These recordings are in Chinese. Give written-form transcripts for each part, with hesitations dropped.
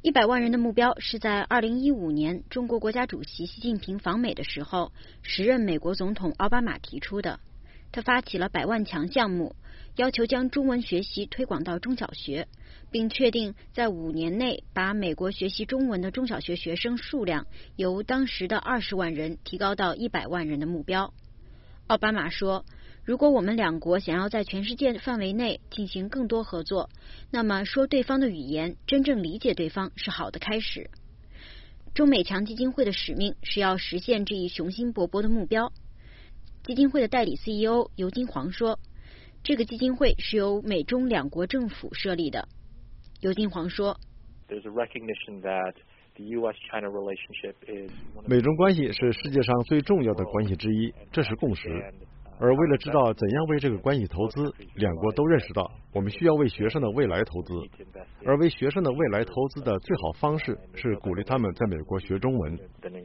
100万人的目标是在2015年中国国家主席习近平访美的时候，时任美国总统奥巴马提出的。他发起了100万强项目，要求将中文学习推广到中小学，并确定在5年内把美国学习中文的中小学学生数量由当时的20万人提高到100万人的目标。奥巴马说，如果我们两国想要在全世界范围内进行更多合作，那么说对方的语言，真正理解对方是好的开始。中美强基金会的使命是要实现这一雄心勃勃的目标。基金会的代理 CEO 尤金黄说，这个基金会是由美中两国政府设立的。尤金黄说， 美中关系是世界上最重要的关系之一，这是共识。而为了知道怎样为这个关系投资，两国都认识到我们需要为学生的未来投资，而为学生的未来投资的最好方式是鼓励他们在美国学中文。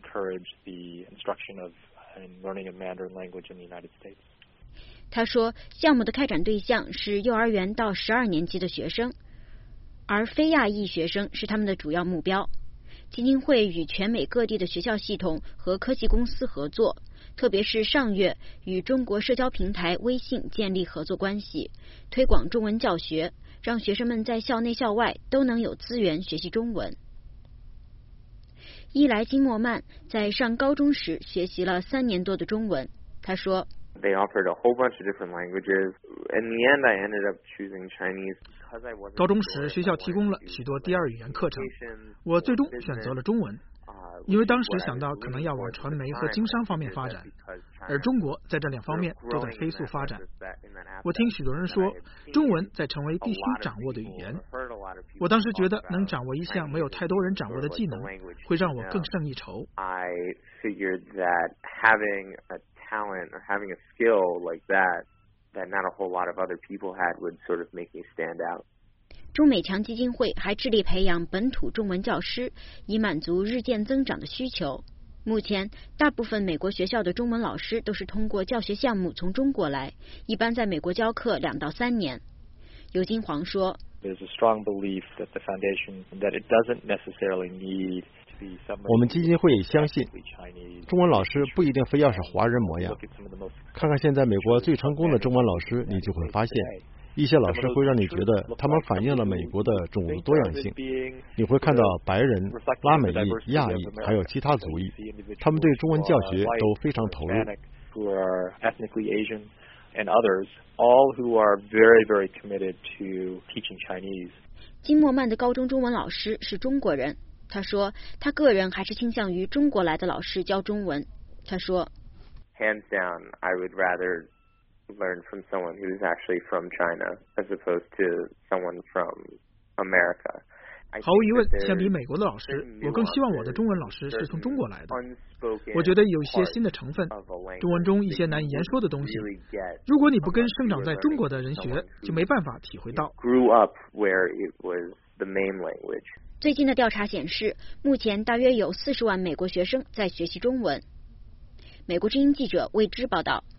他说，项目的开展对象是幼儿园到12年级的学生，而非亚裔学生是他们的主要目标。基金会与全美各地的学校系统和科技公司合作，特别是上月与中国社交平台微信建立合作关系，推广中文教学，让学生们在校内校外都能有资源学习中文。伊莱金莫曼在上高中时学习了3年多的中文，他说 They offered a whole bunch of different languages. In the end, I ended up choosing Chinese. 高中时学校提供了许多第二语言课程，我最终选择了中文，因为当时想到可能要往传媒和经商方面发展，而中国在这2方面都在飞速发展。我听许多人说，中文在成为必须掌握的语言。我当时觉得能掌握一项没有太多人掌握的技能，会让我更胜一筹。 I figured that having a talent or having a skill like that not a whole lot of other people had would sort of make me stand out. 中美强基金会还致力培养本土中文教师，以满足日渐增长的需求。目前，大部分美国学校的中文老师都是通过教学项目从中国来，一般在美国教课2到3年。尤金黄说 There's a strong belief that the foundation that it doesn't necessarily need 我们基金会相信，中文老师不一定非要是华人模样。看看现在美国最成功的中文老师，你就会发现，一些老师会让你觉得他们反映了美国的种族多样性。你会看到白人、拉美裔、亚裔，还有其他族裔，他们对中文教学都非常投入。 And others, all who are very, very committed to teaching Chinese. 金莫曼的高中中文老师是中国人。他说，他个人还是倾向于中国来的老师教中文。他说 Hands down, I would rather learn from someone who's actually from China as opposed to someone from America. 毫无疑问，相比美国的老师，我更希望我的中文老师是从中国来的。我觉得有一些新的成分，中文中一些难以言说的东西，如果你不跟生长在中国的人学，就没办法体会到。 最近的调查显示，目前大约有40万美国学生在学习中文。美国之音记者魏之报道。